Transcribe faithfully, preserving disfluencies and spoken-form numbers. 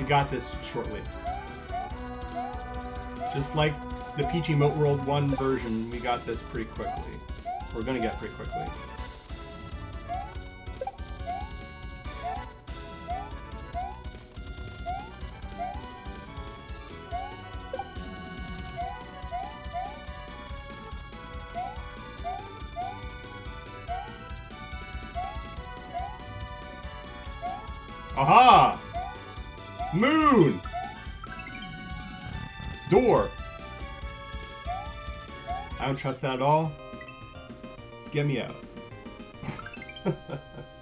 We got this shortly. Just like the Peachy Moat World one version, we got this pretty quickly. We're gonna get pretty quickly. Aha! Moon! Door! I don't trust that at all. Just get me out.